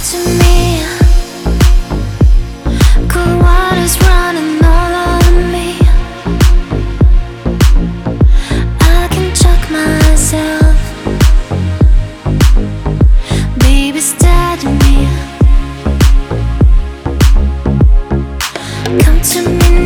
to me. Cool water's running all over me. I can choke myself. Baby, stare at me. Come to me